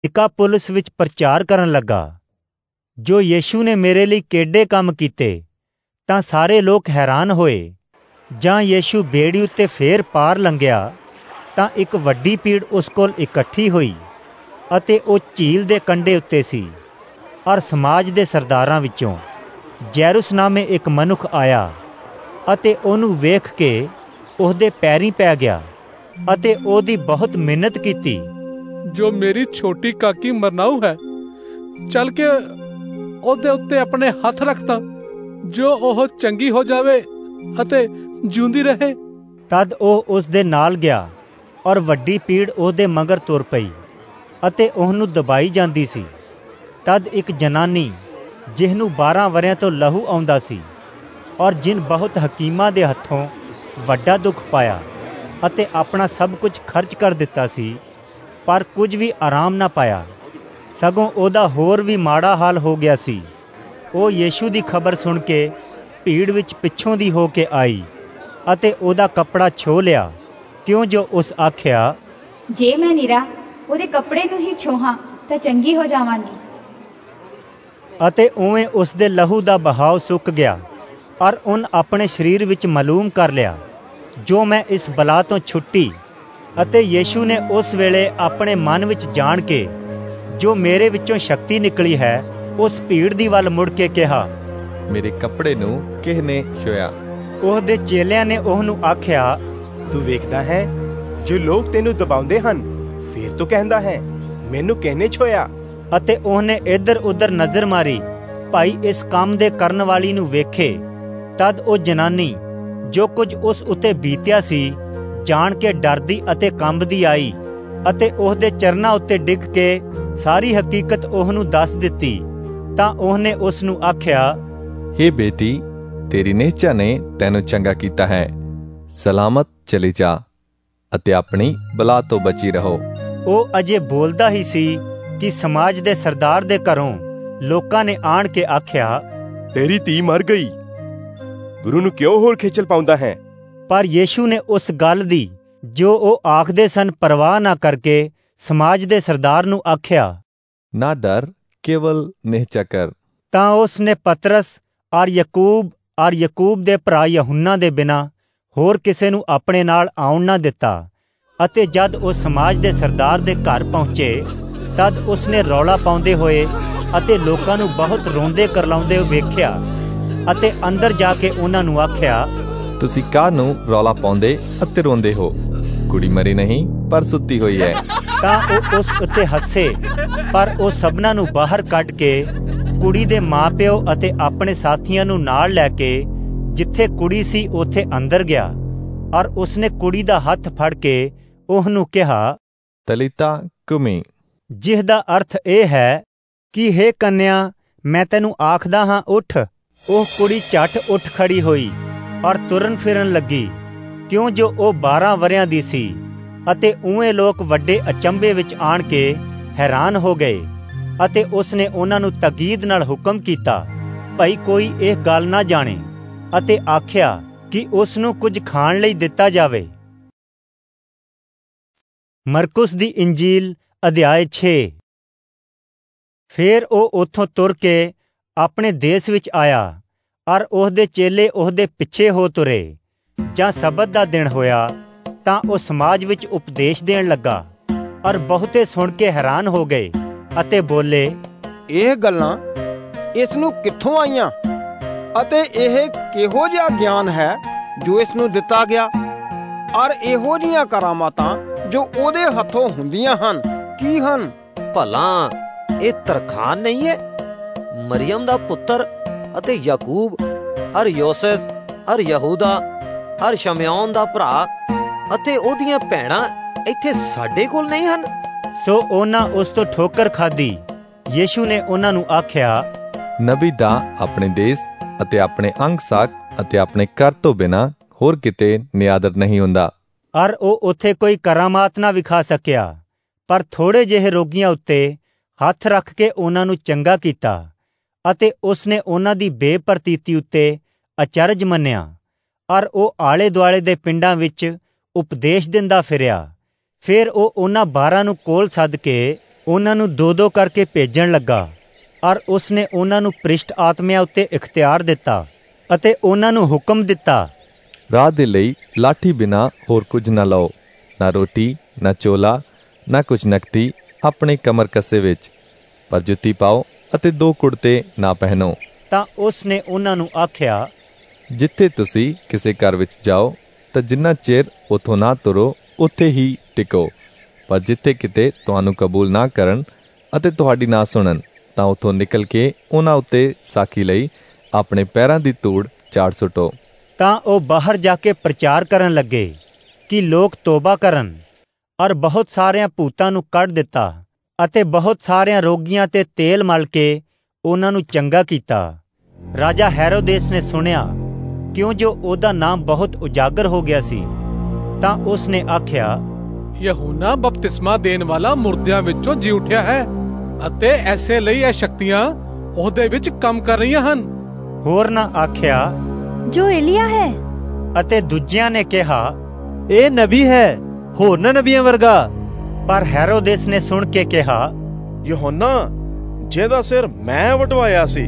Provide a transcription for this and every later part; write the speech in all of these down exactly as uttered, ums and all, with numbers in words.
ਦਿਕਾਪੁਲਿਸ ਵਿੱਚ ਪ੍ਰਚਾਰ ਕਰਨ ਲੱਗਾ, ਜੋ ਯੀਸ਼ੂ ਨੇ ਮੇਰੇ ਲਈ ਕਿਹੜੇ ਕੰਮ ਕੀਤੇ, ਤਾਂ ਸਾਰੇ ਲੋਕ ਹੈਰਾਨ ਹੋਏ। ਜਾਂ ਯੀਸ਼ੂ ਬੇੜੀ ਉੱਤੇ ਫੇਰ ਪਾਰ ਲੰਘਿਆ ਤਾਂ ਇੱਕ ਵੱਡੀ ਭੀੜ ਉਸ ਕੋਲ ਇਕੱਠੀ ਹੋਈ ਅਤੇ ਉਹ ਝੀਲ ਦੇ ਕੰਢੇ ਉੱਤੇ ਸੀ। ਔਰ ਸਮਾਜ ਦੇ ਸਰਦਾਰਾਂ ਵਿੱਚੋਂ ਜੈਰੁਸ ਨਾਮੇ ਇੱਕ ਮਨੁੱਖ ਆਇਆ ਅਤੇ ਉਹਨੂੰ ਵੇਖ ਕੇ ਉਹਦੇ ਪੈਰੀਂ ਪੈ ਗਿਆ ਅਤੇ ਉਹਦੀ ਬਹੁਤ ਮਿੰਨਤ ਕੀਤੀ। ਜੋ ਮੇਰੀ ਛੋਟੀ ਕਾਕੀ ਮਰਨਾਊ ਹੈ, ਚੱਲ ਕੇ ਉਹਦੇ ਉੱਤੇ ਆਪਣੇ ਹੱਥ ਰੱਖਦਾ, ਜੋ ਉਹ ਚੰਗੀ ਹੋ ਜਾਵੇ ਅਤੇ ਜਿਉਂਦੀ ਰਹੇ। ਤਦ ਉਹ ਉਸ ਦੇ ਨਾਲ ਗਿਆ ਔਰ ਵੱਡੀ ਭੀੜ ਉਹਦੇ ਮਗਰ ਤੁਰ ਪਈ ਅਤੇ ਉਹਨੂੰ ਦਬਾਈ ਜਾਂਦੀ ਸੀ। ਤਦ ਇੱਕ ਜਨਾਨੀ, ਜਿਹਨੂੰ ਬਾਰਾਂ ਵਰਿਆਂ ਤੋਂ ਲਹੂ ਆਉਂਦਾ ਸੀ ਔਰ ਜਿਨ ਬਹੁਤ ਹਕੀਮਾਂ ਦੇ ਹੱਥੋਂ ਵੱਡਾ ਦੁੱਖ ਪਾਇਆ ਅਤੇ ਆਪਣਾ ਸਭ ਕੁਝ ਖਰਚ ਕਰ ਦਿੱਤਾ ਸੀ, ਪਰ ਕੁਝ ਵੀ ਆਰਾਮ ਨਾ ਪਾਇਆ, ਸਗੋਂ ਉਹਦਾ ਹੋਰ ਵੀ ਮਾੜਾ ਹਾਲ ਹੋ ਗਿਆ ਸੀ। ਉਹ ਯੀਸ਼ੂ ਦੀ ਖਬਰ ਸੁਣ ਕੇ ਭੀੜ ਵਿੱਚ ਪਿੱਛੋਂ ਦੀ ਹੋ ਕੇ ਆਈ ਅਤੇ ਉਹਦਾ ਕੱਪੜਾ ਛੋਹ ਲਿਆ, ਕਿਉਂ ਜੋ ਉਸ ਆਖਿਆ, ਜੇ ਮੈਂ ਨਿਰਾ ਉਹਦੇ ਕੱਪੜੇ ਨੂੰ ਹੀ ਛੋਹਾਂ ਤਾਂ ਚੰਗੀ ਹੋ ਜਾਵਾਂਗੀ। ਅਤੇ ਉਵੇਂ ਉਸ ਦੇ ਲਹੂ ਦਾ ਬਹਾਵ ਸੁੱਕ ਗਿਆ ਔਰ ਉਹਨ ਆਪਣੇ ਸਰੀਰ ਵਿੱਚ ਮਾਲੂਮ ਕਰ ਲਿਆ, ਜੋ ਮੈਂ ਇਸ ਬਲਾ ਤੋਂ ਛੁੱਟੀ। ਅਤੇ ਯੀਸ਼ੂ ਨੇ ਉਸ ਵੇਲੇ ਆਪਣੇ ਮਨ ਵਿੱਚ ਜਾਣ ਕੇ, ਜੋ ਮੇਰੇ ਵਿੱਚੋਂ ਸ਼ਕਤੀ ਨਿਕਲੀ ਹੈ, ਉਸ ਭੀੜ ਦੀ ਵੱਲ ਮੁੜ ਕੇ ਕਿਹਾ, ਮੇਰੇ ਕੱਪੜੇ ਨੂੰ ਕਿਸ ਨੇ ਛੋਇਆ? ਉਹਦੇ ਚੇਲਿਆਂ ਨੇ ਉਹਨੂੰ ਆਖਿਆ, ਤੂੰ ਵੇਖਦਾ ਹੈ ਜੋ ਲੋਕ ਤੈਨੂੰ ਦਬਾਉਂਦੇ ਹਨ, ਫਿਰ ਤੂੰ ਕਹਿੰਦਾ ਹੈ ਮੈਨੂੰ ਕਿਹਨੇ ਛੋਇਆ? ਅਤੇ ਉਹਨੇ ਇੱਧਰ ਉੱਧਰ ਨਜ਼ਰ ਮਾਰੀ, ਭਾਈ ਇਸ ਕੰਮ ਦੇ ਕਰਨ ਵਾਲੀ ਨੂੰ ਵੇਖੇ। ਤਦ ਉਹ ਜਨਾਨੀ, ਜੋ ਕੁਝ ਉਸ ਉੱਤੇ ਬੀਤਿਆ ਸੀ, ਜਾਣ ਕੇ ਡਰਦੀ ਅਤੇ ਕੰਬਦੀ ਆਈ ਅਤੇ ਉਹਦੇ ਚਰਨਾਂ ਉੱਤੇ ਡਿੱਗ ਕੇ ਸਾਰੀ ਹਕੀਕਤ ਉਹਨੂੰ ਦੱਸ ਦਿੱਤੀ। ਤਾਂ ਉਹਨੇ ਉਸ ਨੂੰ ਆਖਿਆ, ਹੇ ਬੇਟੀ, ਤੇਰੀ ਨਿਹਚਾ ਨੇ ਤੈਨੂੰ ਚੰਗਾ ਕੀਤਾ ਹੈ, ਸਲਾਮਤ ਚਲੀ ਜਾ ਅਤੇ ਆਪਣੀ ਬਲਾ ਤੋਂ ਬਚੀ ਰਹੋ। ਉਹ ਅਜੇ ਬੋਲਦਾ ਹੀ ਸੀ ਕਿ ਸਮਾਜ ਦੇ ਸਰਦਾਰ ਦੇ ਘਰੋਂ ਲੋਕਾਂ ਨੇ ਆਣ ਕੇ ਆਖਿਆ, ਤੇਰੀ ਧੀ ਮਰ ਗਈ, ਗੁਰੂ ਨੂੰ ਕਿਉਂ ਹੋਰ ਖੇਚਲ ਪਾਉਂਦਾ ਹੈ? ਪਰ ਯੀਸ਼ੂ ਨੇ ਉਸ ਗੱਲ ਦੀ, ਜੋ ਉਹ ਆਖਦੇ ਸਨ, ਪਰਵਾਹ ਨਾ ਕਰਕੇ ਸਮਾਜ ਦੇ ਸਰਦਾਰ ਨੂੰ ਆਖਿਆ, ਨਾ ਡਰ, ਕੇਵਲ ਨਿਹਚਾ ਕਰ। ਤਾਂ ਉਸ ਨੇ ਪਤਰਸ ਔਰ ਯਕੂਬ ਔਰ ਯਕੂਬ ਦੇ ਭਰਾ ਯਹੂਨਾ ਦੇ ਬਿਨਾਂ ਹੋਰ ਕਿਸੇ ਨੂੰ ਆਪਣੇ ਨਾਲ ਆਉਣ ਨਾ ਦਿੱਤਾ। ਅਤੇ ਜਦ ਉਹ ਸਮਾਜ ਦੇ ਸਰਦਾਰ ਦੇ ਘਰ ਪਹੁੰਚੇ, ਤਦ ਉਸਨੇ ਰੌਲਾ ਪਾਉਂਦੇ ਹੋਏ ਅਤੇ ਲੋਕਾਂ ਨੂੰ ਬਹੁਤ ਰੋਂਦੇ ਕਰਲਾਉਂਦੇ ਵੇਖਿਆ ਅਤੇ ਅੰਦਰ ਜਾ ਕੇ ਉਹਨਾਂ ਨੂੰ ਆਖਿਆ, ਤੁਸੀਂ ਕਾਹਨੂੰ ਰੌਲਾ ਪਾਉਂਦੇ ਅਤੇ ਰੋਂਦੇ ਹੋ? ਕੁੜੀ ਮਰੀ ਨਹੀਂ, ਪਰ ਸੁੱਤੀ ਹੋਈ ਹੈ। ਤਾਂ ਉਹ ਉਸ ਉੱਤੇ ਹੱਸੇ, ਪਰ ਉਹ ਸਭਨਾਂ ਨੂੰ ਬਾਹਰ ਕੱਢ ਕੇ ਕੁੜੀ ਦੇ ਮਾਂ-ਪਿਓ ਅਤੇ ਆਪਣੇ ਸਾਥੀਆਂ ਨੂੰ ਨਾਲ ਲੈ ਕੇ ਜਿੱਥੇ ਕੁੜੀ ਸੀ ਉੱਥੇ ਅੰਦਰ ਗਿਆ ਔਰ ਉਸਨੇ ਕੁੜੀ ਦਾ ਹੱਥ ਫੜ ਕੇ ਉਹਨੂੰ ਕਿਹਾ, ਤਲੀਤਾ ਕੁਮੀ, ਜਿਸ ਦਾ ਅਰਥ ਇਹ ਹੈ ਕਿ ਹੇ ਕੰਨਿਆ, ਮੈਂ ਤੈਨੂੰ ਆਖਦਾ ਹਾਂ, ਉੱਠ। ਉਹ ਕੁੜੀ ਝੱਟ ਉੱਠ ਖੜੀ ਹੋਈ ਔਰ ਤੁਰਨ ਫਿਰਨ ਲੱਗੀ, ਕਿਉਂ ਜੋ ਉਹ ਬਾਰਾਂ ਵਰਿਆਂ ਦੀ ਸੀ। ਅਤੇ ਉਵੇਂ ਲੋਕ ਵੱਡੇ ਅਚੰਭੇ ਵਿੱਚ ਆਣ ਕੇ ਹੈਰਾਨ ਹੋ ਗਏ। ਅਤੇ ਉਸਨੇ ਉਹਨਾਂ ਨੂੰ ਤਕੀਦ ਨਾਲ ਹੁਕਮ ਕੀਤਾ, ਭਈ ਕੋਈ ਇਹ ਗੱਲ ਨਾ ਜਾਣੇ, ਅਤੇ ਆਖਿਆ ਕਿ ਉਸ ਨੂੰ ਕੁਝ ਖਾਣ ਲਈ ਦਿੱਤਾ ਜਾਵੇ। ਮਰਕੁਸ ਦੀ ਇੰਜੀਲ ਅਧਿਆਇ ਛੇ। ਫੇਰ ਉਹ ਉੱਥੋਂ ਤੁਰ ਕੇ ਆਪਣੇ ਦੇਸ਼ ਵਿੱਚ ਆਇਆ ਔਰ ਉਹਦੇ ਚੇਲੇ ਉਹਦੇ ਪਿੱਛੇ ਹੋ ਤੁਰੇ। ਜਾਂ ਸਬਤ ਦਾ ਦਿਨ ਹੋਇਆ ਤਾਂ ਉਹ ਸਮਾਜ ਵਿੱਚ ਉਪਦੇਸ਼ ਦੇਣ ਲੱਗਾ ਔਰ ਬਹੁਤੇ ਸੁਣ ਕੇ ਹੈਰਾਨ ਹੋ ਗਏ ਅਤੇ ਬੋਲੇ, ਇਹ ਗੱਲਾਂ ਇਸ ਨੂੰ ਕਿੱਥੋਂ ਆਈਆਂ ਅਤੇ ਇਹ ਕਿਹੋ ਜਿਹਾ ਗਿਆਨ ਹੈ ਜੋ ਇਸ ਨੂੰ ਦਿੱਤਾ ਗਿਆ? ਔਰ ਇਹੋ ਜਿਹੀਆਂ ਕਰਾਮਾਤਾਂ ਜੋ ਉਹਦੇ ਹੱਥੋਂ ਹੁੰਦੀਆਂ ਹਨ, ਕੀ ਹਨ? ਭਲਾ ਇਹ ਤਰਖਾਨ ਨਹੀਂ ਹੈ, ਮਰੀਅਮ ਦਾ ਪੁੱਤਰ ਅਤੇ ਯਾਕੂਬ ਔਰ ਯੋਸੇਸ ਔਰ ਯਹੂਦਾ ਔਰ ਸ਼ਮਯੌਨ ਦਾ ਭਰਾ ਅਤੇ ਉਹਦੀਆਂ ਭੈਣਾਂ ਇੱਥੇ ਸਾਡੇ ਕੋਲ ਨਹੀਂ ਹਨ? ਸੋ ਉਹਨਾਂ ਉਸ ਤੋਂ ਠੋਕਰ ਖਾਧੀ। ਯੀਸ਼ੂ ਨੇ ਉਹਨਾਂ ਨੂੰ ਆਖਿਆ, ਨਬੀ ਦਾ ਆਪਣੇ ਦੇਸ਼ ਅਤੇ ਆਪਣੇ ਅੰਗ ਸਾਕ ਅਤੇ ਆਪਣੇ ਘਰ ਤੋਂ ਬਿਨਾਂ ਹੋਰ ਕਿਤੇ ਨਿਆਦਰ ਨਹੀਂ ਹੁੰਦਾ। ਔਰ ਉਹ ਉੱਥੇ ਕੋਈ ਕਰਾਮਾਤ ਨਾ ਵਿਖਾ ਸਕਿਆ, ਪਰ ਥੋੜੇ ਜਿਹੇ ਰੋਗੀਆਂ ਉੱਤੇ ਹੱਥ ਰੱਖ ਕੇ ਉਹਨਾਂ ਨੂੰ ਚੰਗਾ ਕੀਤਾ। ਅਤੇ ਉਸਨੇ ਉਹਨਾਂ ਦੀ ਬੇਪਰਤੀਤੀ ਉੱਤੇ ਅਚਰਜ ਮੰਨਿਆ। ਔਰ ਉਹ ਆਲੇ ਦੁਆਲੇ ਦੇ ਪਿੰਡਾਂ ਵਿੱਚ ਉਪਦੇਸ਼ ਦਿੰਦਾ ਫਿਰਿਆ। ਫਿਰ ਉਹ ਉਹਨਾਂ ਬਾਰਾਂ ਨੂੰ ਕੋਲ ਸੱਦ ਕੇ ਉਹਨਾਂ ਨੂੰ ਦੋ ਦੋ ਕਰਕੇ ਭੇਜਣ ਲੱਗਾ, ਔਰ ਉਸਨੇ ਉਹਨਾਂ ਨੂੰ ਭ੍ਰਿਸ਼ਟ ਆਤਮਿਆਂ ਉੱਤੇ ਇਖਤਿਆਰ ਦਿੱਤਾ ਅਤੇ ਉਹਨਾਂ ਨੂੰ ਹੁਕਮ ਦਿੱਤਾ, ਰਾਹ ਦੇ ਲਈ ਲਾਠੀ ਬਿਨਾਂ ਹੋਰ ਕੁਝ ਨਾ ਲਓ, ਨਾ ਰੋਟੀ, ਨਾ ਚੋਲਾ, ਨਾ ਕੁਝ ਨਕਦੀ ਆਪਣੇ ਕਮਰ ਕੱਸੇ ਵਿੱਚ, ਪਰ ਜੁੱਤੀ ਪਾਓ ਅਤੇ ਦੋ ਕੁੜਤੇ ਨਾ ਪਹਿਨੋ। ਤਾਂ ਉਸਨੇ ਉਹਨਾਂ ਨੂੰ ਆਖਿਆ, ਜਿੱਥੇ ਤੁਸੀਂ ਕਿਸੇ ਘਰ ਵਿੱਚ ਜਾਓ ਤਾਂ ਜਿੰਨਾ ਚਿਰ ਉੱਥੋਂ ਨਾ ਤੁਰੋ ਉੱਥੇ ਹੀ ਟਿਕੋ, ਪਰ ਜਿੱਥੇ ਕਿਤੇ ਤੁਹਾਨੂੰ ਕਬੂਲ ਨਾ ਕਰਨ ਅਤੇ ਤੁਹਾਡੀ ਨਾ ਸੁਣਨ ਤਾਂ ਉੱਥੋਂ ਨਿਕਲ ਕੇ ਉਹਨਾਂ ਉੱਤੇ ਸਾਖੀ ਲਈ ਆਪਣੇ ਪੈਰਾਂ ਦੀ ਧੂੜ ਝਾੜ ਸੁੱਟੋ। ਤਾਂ ਉਹ ਬਾਹਰ ਜਾ ਕੇ ਪ੍ਰਚਾਰ ਕਰਨ ਲੱਗੇ ਕਿ ਲੋਕ ਤੋਬਾ ਕਰਨ, ਔਰ ਬਹੁਤ ਸਾਰਿਆਂ ਭੂਤਾਂ ਨੂੰ ਕੱਢ ਦਿੱਤਾ ਅਤੇ ਬਹੁਤ ਸਾਰਿਆਂ ਰੋਗੀਆਂ ਤੇ ਤੇਲ ਮਲ ਕੇ ਉਹਨਾਂ ਨੂੰ ਚੰਗਾ ਕੀਤਾ। ਰਾਜਾ ਹੈਰੋਦੇਸ ਨੇ ਸੁਣਿਆ, ਕਿਉਂ ਜੋ ਉਹਦਾ ਨਾਮ ਬਹੁਤ ਉਜਾਗਰ ਹੋ ਗਿਆ ਸੀ, ਤਾਂ ਉਸਨੇ ਆਖਿਆ, ਯਹੂਨਾ ਬਪਤਿਸਮਾ ਦੇਣ ਵਾਲਾ ਮੁਰਦਿਆਂ ਵਿੱਚੋਂ ਜੀ ਉੱਠਿਆ ਹੈ ਅਤੇ ਐਸੇ ਲਈ ਇਹ ਸ਼ਕਤੀਆਂ ਉਹਦੇ ਵਿੱਚ ਕੰਮ ਕਰ ਰਹੀਆਂ ਹਨ। ਹੋਰ ਨਾ ਆਖਿਆ, ਜੋ ਏਲੀਆ ਹੈ। ਅਤੇ ਦੂਜਿਆਂ ਨੇ ਕਿਹਾ, ਇਹ ਨਬੀ ਹੈ, ਹੋਰਨਾਂ ਨਬੀਆਂ ਵਰਗਾ। ਪਰ ਹੈਰੋਦੇਸ ਨੇ ਸੁਣ ਕੇ ਕਿਹਾ, ਯਹੋਨਾ ਜਿਹਦਾ ਸਿਰ ਮੈਂ ਵਟਵਾਇਆ ਸੀ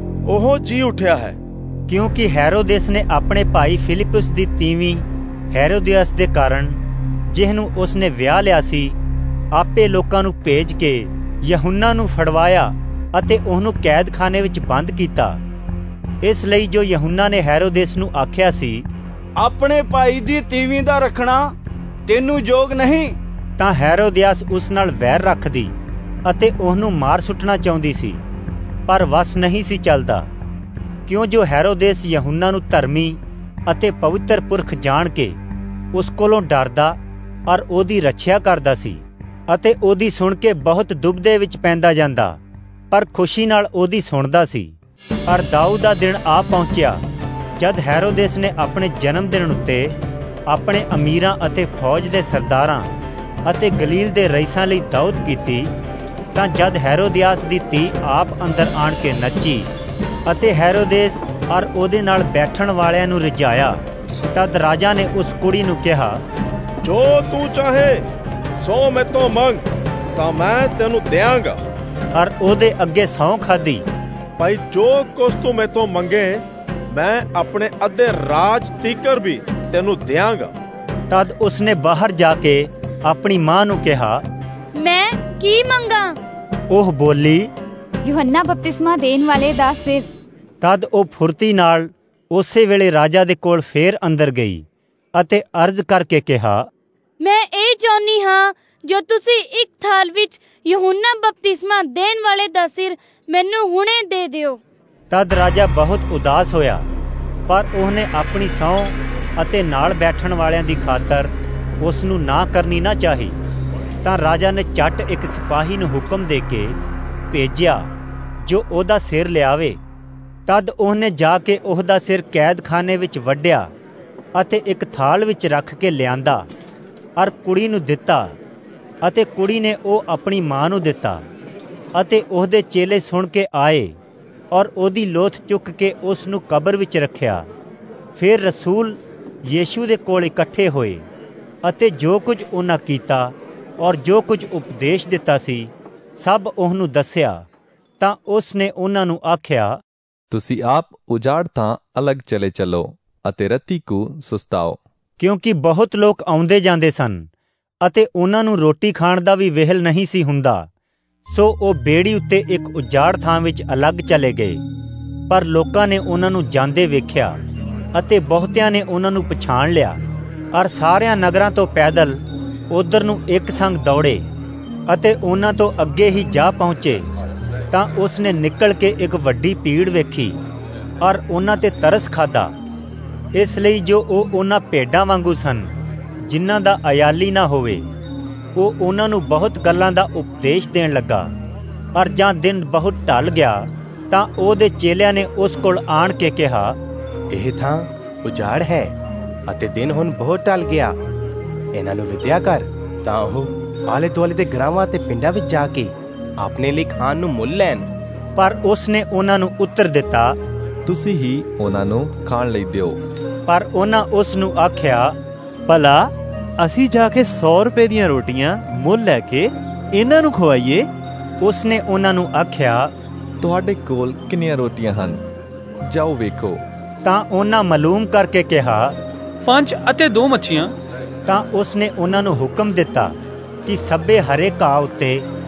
ਉਹ ਜੀ ਉੱਠਿਆ ਹੈ। ਕਿਉਂਕਿ ਹੈਰੋਦੇਸ ਨੇ ਆਪਣੇ ਭਾਈ ਫਿਲਿਪਸ ਦੀ ਤੀਵੀਂ ਹੈਰੋਦਿਆਸ ਦੇ ਕਾਰਨ, ਜਿਹਨੂੰ ਉਸਨੇ ਵਿਆਹ ਲਿਆ ਸੀ, ਆਪੇ ਲੋਕਾਂ ਨੂੰ ਭੇਜ ਕੇ ਯਹੂਨਾ ਨੂੰ ਫੜਵਾਇਆ ਅਤੇ ਉਹਨੂੰ ਕੈਦਖਾਨੇ ਵਿੱਚ ਬੰਦ ਕੀਤਾ। ਇਸ ਲਈ ਜੋ ਯਹੂਨਾ ਨੇ ਹੈਰੋਦੇਸ ਨੂੰ ਆਖਿਆ ਸੀ, ਆਪਣੇ ਭਾਈ ਦੀ ਤੀਵੀਂ ਦਾ ਰੱਖਣਾ ਤੈਨੂੰ ਯੋਗ ਨਹੀਂ, ਤਾਂ ਹੈਰੋਦਿਆਸ ਉਸ ਨਾਲ ਵੈਰ ਰੱਖਦੀ ਅਤੇ ਉਹਨੂੰ ਮਾਰ ਸੁੱਟਣਾ ਚਾਹੁੰਦੀ ਸੀ, ਪਰ ਵਸ ਨਹੀਂ ਸੀ ਚੱਲਦਾ, ਕਿਉਂ ਜੋ ਹੈਰੋਦੇਸ ਯਹੂਨਾ ਨੂੰ ਧਰਮੀ ਅਤੇ ਪਵਿੱਤਰ ਪੁਰਖ ਜਾਣ ਕੇ ਉਸ ਕੋਲੋਂ ਡਰਦਾ ਔਰ ਉਹਦੀ ਰੱਖਿਆ ਕਰਦਾ ਸੀ, ਅਤੇ ਉਹਦੀ ਸੁਣ ਕੇ ਬਹੁਤ ਦੁਬਦੇ ਵਿੱਚ ਪੈਂਦਾ ਜਾਂਦਾ, ਪਰ ਖੁਸ਼ੀ ਨਾਲ ਉਹਦੀ ਸੁਣਦਾ ਸੀ। ਔਰ ਦਾਊਦ ਦਾ ਦਿਨ ਆ ਪਹੁੰਚਿਆ, ਜਦ ਹੈਰੋਦੇਸ ਨੇ ਆਪਣੇ ਜਨਮ ਦਿਨ ਉੱਤੇ ਆਪਣੇ ਅਮੀਰਾਂ ਅਤੇ ਫੌਜ ਦੇ ਸਰਦਾਰਾਂ ਅਤੇ ਗਲੀਲ ਦੇ ਰਈਸਾਂ ਲਈ ਦਾਊਦ ਕੀਤੀ, ਤਾਂ ਜਦ ਹੈਰੋਦਿਆਸ ਦੀ ਧੀ ਆਪ ਅੰਦਰ ਆਣ ਕੇ ਨੱਚੀ ਅਤੇ ਹੈਰੋਦੇਸ ਔਰ ਉਹਦੇ ਨਾਲ ਬੈਠਣ ਵਾਲਿਆਂ ਨੂੰ ਰਿਝਾਇਆ, ਤਦ ਰਾਜਾ ਨੇ ਉਸ ਕੁੜੀ ਨੂੰ ਕਿਹਾ, ਜੋ ਤੂੰ ਚਾਹੇ ਸੋ ਮੈਥੋਂ ਮੰਗ ਤਾਂ ਮੈਂ ਤੈਨੂੰ ਦਿਆਂਗਾ। ਔਰ ਉਹਦੇ ਅੱਗੇ ਸਹੁੰ ਖਾਧੀ, ਭਾਈ ਜੋ ਕੁਛ ਤੂੰ ਮੈਥੋਂ ਮੰਗੇ ਮੈਂ ਆਪਣੇ ਅੱਧੇ ਰਾਜ ਤੀਕਰ ਵੀ ਤੈਨੂੰ ਦਿਆਂਗਾ। ਤਦ ਉਸਨੇ ਬਾਹਰ ਜਾ ਕੇ ਆਪਣੀ ਮਾਂ ਨੂੰ ਕਿਹਾ, ਮੈਂ ਕੀ ਮੰਗਾਂ? ਉਹ ਬੋਲੀ, ਯੂਹੰਨਾ ਬਪਤਿਸਮਾ ਦੇਣ ਵਾਲੇ ਦਾ ਸਿਰ। ਤਦ ਉਹ ਫੁਰਤੀ ਨਾਲ ਉਸੇ ਵੇਲੇ ਰਾਜਾ ਦੇ ਕੋਲ ਫੇਰ ਅੰਦਰ ਗਈ ਅਤੇ ਅਰਜ਼ ਕਰਕੇ ਕਿਹਾ, ਮੈਂ ਇਹ ਚਾਹੁੰਦੀ ਹਾਂ ਜੋ ਤੁਸੀਂ ਇੱਕ ਥਾਲ ਵਿੱਚ ਯਹੂਨਾ ਬਪਤਿਸਮਾ ਦੇਣ ਵਾਲੇ ਦਾ ਸਿਰ ਮੈਨੂੰ ਹੁਣੇ ਦੇ ਦਿਓ। ਤਦ ਰਾਜਾ ਬਹੁਤ ਉਦਾਸ ਹੋਇਆ, ਪਰ ਉਹਨੇ ਆਪਣੀ ਸਹੁੰ ਅਤੇ ਨਾਲ ਬੈਠਣ ਵਾਲਿਆਂ ਦੀ ਖਾਤਰ ਉਸ ਨੂੰ ਨਾ ਕਰਨੀ ਨਾ ਚਾਹੀ। ਤਾਂ ਰਾਜਾ ਨੇ ਝੱਟ ਇੱਕ ਸਿਪਾਹੀ ਨੂੰ ਹੁਕਮ ਦੇ ਕੇ ਭੇਜਿਆ ਜੋ ਉਹਦਾ ਸਿਰ ਲਿਆਵੇ। ਤਦ ਉਹਨੇ ਜਾ ਕੇ ਉਹਦਾ ਸਿਰ ਕੈਦਖਾਨੇ ਵਿੱਚ ਵੱਢਿਆ ਅਤੇ ਇੱਕ ਥਾਲ ਵਿੱਚ ਰੱਖ ਕੇ ਲਿਆਂਦਾ ਔਰ ਕੁੜੀ ਨੂੰ ਦਿੱਤਾ, ਅਤੇ ਕੁੜੀ ਨੇ ਉਹ ਆਪਣੀ ਮਾਂ ਨੂੰ ਦਿੱਤਾ। ਅਤੇ ਉਹਦੇ ਚੇਲੇ ਸੁਣ ਕੇ ਆਏ ਔਰ ਉਹਦੀ ਲੋਥ ਚੁੱਕ ਕੇ ਉਸ ਨੂੰ ਕਬਰ ਵਿੱਚ ਰੱਖਿਆ। ਫਿਰ ਰਸੂਲ ਯੀਸ਼ੂ ਦੇ ਕੋਲ ਇਕੱਠੇ ਹੋਏ ਅਤੇ ਜੋ ਕੁਝ ਉਹਨਾਂ ਕੀਤਾ ਔਰ ਜੋ ਕੁਝ ਉਪਦੇਸ਼ ਦਿੱਤਾ ਸੀ ਸਭ ਉਹਨੂੰ ਦੱਸਿਆ। ਤਾਂ ਉਸ ਨੇ ਉਹਨਾਂ ਨੂੰ ਆਖਿਆ, ਤੁਸੀਂ ਆਪ ਉਜਾੜ ਥਾਂ ਅਲੱਗ ਚਲੇ ਚੱਲੋ ਅਤੇ ਰੱਤੀ ਕੁ ਸੁਸਤਾਓ, ਕਿਉਂਕਿ ਬਹੁਤ ਲੋਕ ਆਉਂਦੇ ਜਾਂਦੇ ਸਨ ਅਤੇ ਉਹਨਾਂ ਨੂੰ ਰੋਟੀ ਖਾਣ ਦਾ ਵੀ ਵਿਹਲ ਨਹੀਂ ਸੀ ਹੁੰਦਾ। ਸੋ ਉਹ ਬੇੜੀ ਉੱਤੇ ਇੱਕ ਉਜਾੜ ਥਾਂ ਵਿੱਚ ਅਲੱਗ ਚਲੇ ਗਏ। ਪਰ ਲੋਕਾਂ ਨੇ ਉਹਨਾਂ ਨੂੰ ਜਾਂਦੇ ਵੇਖਿਆ ਅਤੇ ਬਹੁਤਿਆਂ ਨੇ ਉਹਨਾਂ ਨੂੰ ਪਛਾਣ ਲਿਆ, ਔਰ ਸਾਰਿਆਂ ਨਗਰਾਂ ਤੋਂ ਪੈਦਲ ਉਧਰ ਨੂੰ ਇੱਕ ਸੰਗ ਦੌੜੇ ਅਤੇ ਉਹਨਾਂ ਤੋਂ ਅੱਗੇ ਹੀ ਜਾ ਪਹੁੰਚੇ। ਤਾਂ ਉਸ ਨੇ ਨਿਕਲ ਕੇ ਇੱਕ ਵੱਡੀ ਭੀੜ ਵੇਖੀ ਔਰ ਉਹਨਾਂ ਤੇ ਤਰਸ ਖਾਧਾ, ਇਸ ਲਈ ਜੋ ਉਹ ਉਹਨਾਂ ਭੇਡਾਂ ਵਾਂਗੂ ਸਨ ਜਿਨ੍ਹਾਂ ਦਾ ਅਯਾਲੀ ਨਾ ਹੋਵੇ। ਉਹ ਉਹਨਾਂ ਨੂੰ ਬਹੁਤ ਗੱਲਾਂ ਦਾ ਉਪਦੇਸ਼ ਦੇਣ ਲੱਗਾ। ਔਰ ਜਾਂ ਦਿਨ ਬਹੁਤ ਢਲ ਗਿਆ ਤਾਂ ਉਹਦੇ ਚੇਲਿਆਂ ਨੇ ਉਸ ਕੋਲ ਆਣ ਕੇ ਕਿਹਾ, ਇਹ ਥਾਂ ਉਜਾੜ ਹੈ ਅਤੇ ਦਿਨ ਹੁਣ ਬਹੁਤ ਢਲ ਗਿਆ, ਇਹਨਾਂ ਨੂੰ ਵਿਦਿਆ ਕਰ ਤਾਂ ਉਹ ਆਲੇ ਦੁਆਲੇ ਦੇ ਗਰਾਵਾਂ ਤੇ ਪਿੰਡਾਂ ਵਿੱਚ ਜਾ ਕੇ ਆਪਣੇ ਲਈ ਖਾਣ ਨੂੰ ਮੁੱਲ ਲੈਣ। ਪਰ ਉਸ ਨੇ ਉਹਨਾਂ ਨੂੰ ਉੱਤਰ ਦਿੱਤਾ, ਤੁਸੀਂ ਹੀ ਉਹਨਾਂ ਨੂੰ ਖਾਣ ਲਈ ਦਿਓ। ਪਰ ਉਹਨਾਂ ਉਸ ਨੂੰ ਆਖਿਆ, ਭਲਾ ਅਸੀਂ ਜਾ ਕੇ ਸੌ ਰੁਪਏ ਦੀਆਂ ਰੋਟੀਆਂ ਮੁੱਲ ਲੈ ਕੇ ਇਹਨਾਂ ਨੂੰ ਖਵਾਈਏ। ਉਸਨੇ ਉਹਨਾਂ ਨੂੰ ਆਖਿਆ, ਤੁਹਾਡੇ ਕੋਲ ਕਿੰਨੀਆਂ ਰੋਟੀਆਂ ਹਨ? ਜਾਓ ਵੇਖੋ। ਤਾਂ ਉਹਨਾਂ ਮਾਲੂਮ ਕਰਕੇ ਕਿਹਾ, ਪੰਜ ਅਤੇ ਦੋ ਮੱਛੀਆਂ। ਤਾਂ ਉਸਨੇ ਉਹਨਾਂ ਨੂੰ ਹੁਕਮ ਦਿੱਤਾ ਕਿ ਸਭੇ ਹਰੇ ਘਾਹ ਉੱਤੇ